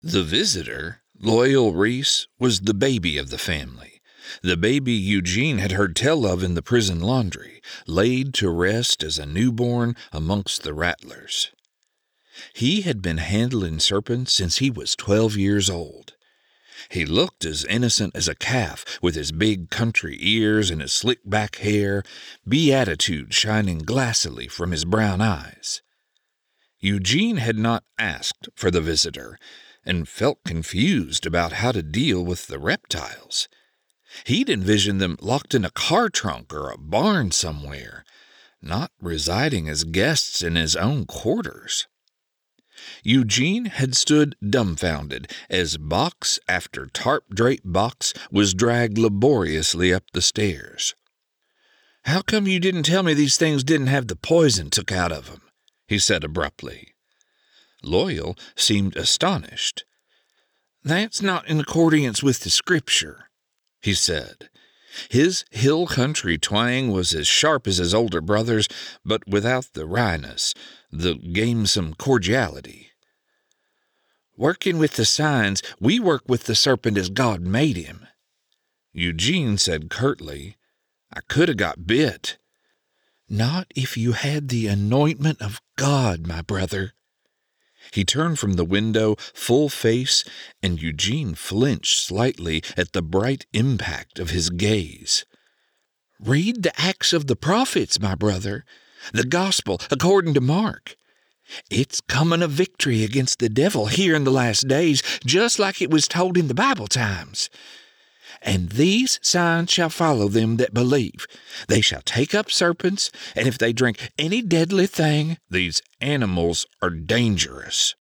The visitor, Loyal Reese, was the baby of the family. The baby Eugene had heard tell of in the prison laundry, laid to rest as a newborn amongst the rattlers. He had been handling serpents since he was 12 years old. He looked as innocent as a calf, with his big country ears and his slick-back hair, beatitude shining glassily from his brown eyes. Eugene had not asked for the visitor, and felt confused about how to deal with the reptiles. He'd envisioned them locked in a car trunk or a barn somewhere, not residing as guests in his own quarters. Eugene had stood dumbfounded as box after tarp-draped box was dragged laboriously up the stairs. "How come you didn't tell me these things didn't have the poison took out of them?" he said abruptly. Loyal seemed astonished. "That's not in accordance with the Scripture," he said. His hill country twang was as sharp as his older brother's, but without the wryness, the gamesome cordiality. "Working with the signs, we work with the serpent as God made him." Eugene said curtly, "I could have got bit." "Not if you had the anointment of God, my brother." He turned from the window, full face, and Eugene flinched slightly at the bright impact of his gaze. "Read the Acts of the Prophets, my brother, the Gospel according to Mark. It's coming a victory against the devil here in the last days, just like it was told in the Bible times. And these signs shall follow them that believe. They shall take up serpents, and if they drink any deadly thing, these animals are dangerous."